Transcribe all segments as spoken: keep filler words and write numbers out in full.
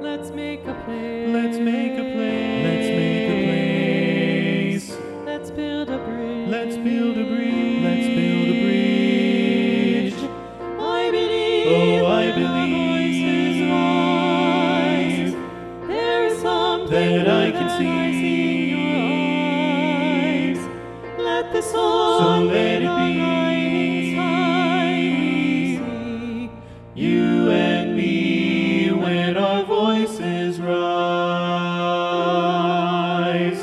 Let's make a place. Let's make a place. Let's make a place. Let's build a bridge. Let's build a bridge. Let's build a bridge. I believe. Oh, I when our believe voices rise, there is something that I can that see. I see in your eyes. Let the So song let it on be. You and me when our voices rise.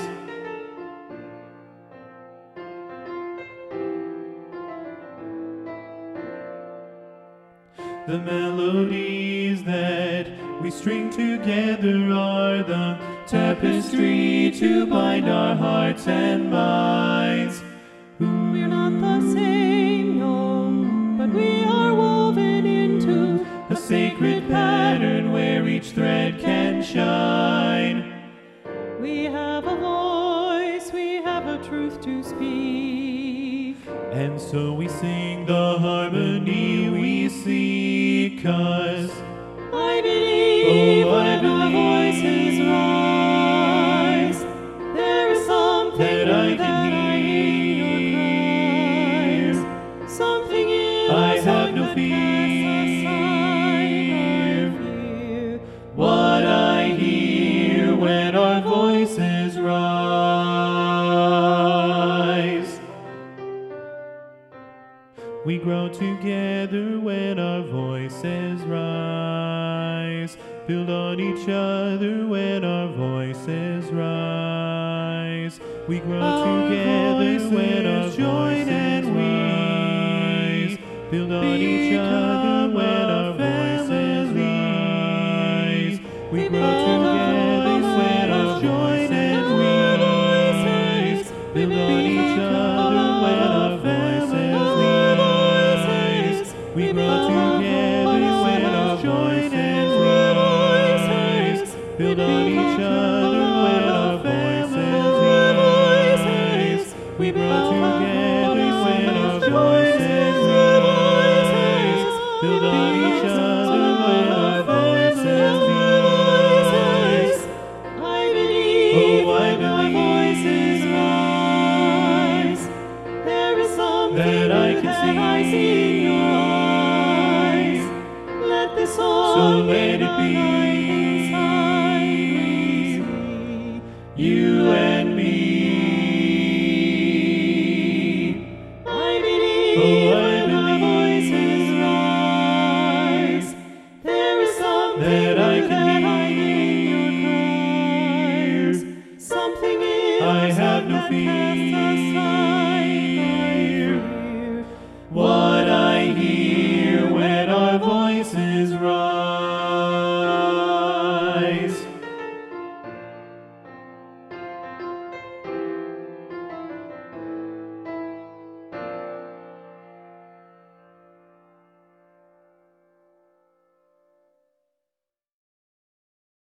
The melodies that we string together are the tapestry to bind our hearts and minds. We're not the same, no, but we are woven into A sacred pattern where each thread can shine. We have a voice, we have a truth to speak. And so we sing the harmony we seek, 'cause I believe Oh, I when our voices rise, there is something that I that can I hear in your cries. Something in I us have no that fear. casts aside our fear. What I hear when our voices rise. We grow together when our voices rise. Build on each other when our voices rise. We grow Our together when our voices join voices and we rise. Build on each